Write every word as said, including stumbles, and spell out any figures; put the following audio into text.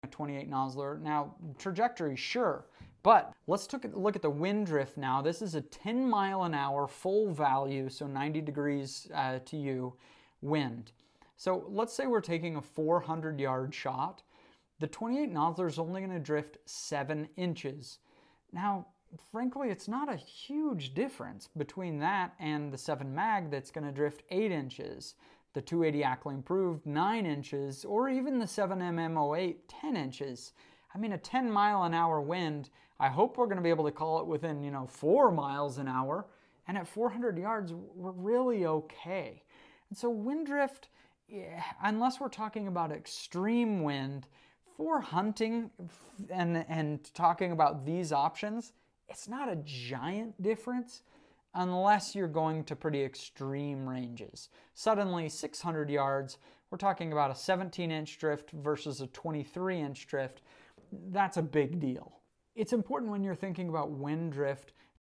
a twenty-eight nozzler. Now, trajectory, sure, but let's take a look at the wind drift now. This is a ten mile an hour full value, so ninety degrees uh, to you, wind. So let's say we're taking a four hundred yard shot. The twenty-eight nozzler is only going to drift seven inches. Now, frankly, it's not a huge difference between that and the seven mag that's going to drift eight inches, the two eighty Ackley Improved nine inches, or even the seven M M oh eight ten inches. I mean, a ten mile an hour wind, I hope we're going to be able to call it within, you know, four miles an hour, and at four hundred yards, we're really okay. And so wind drift, yeah, unless we're talking about extreme wind, for hunting and, and talking about these options, it's not a giant difference unless you're going to pretty extreme ranges. Suddenly, six hundred yards, we're talking about a seventeen inch drift versus a twenty-three inch drift. That's a big deal. It's important when you're thinking about wind drift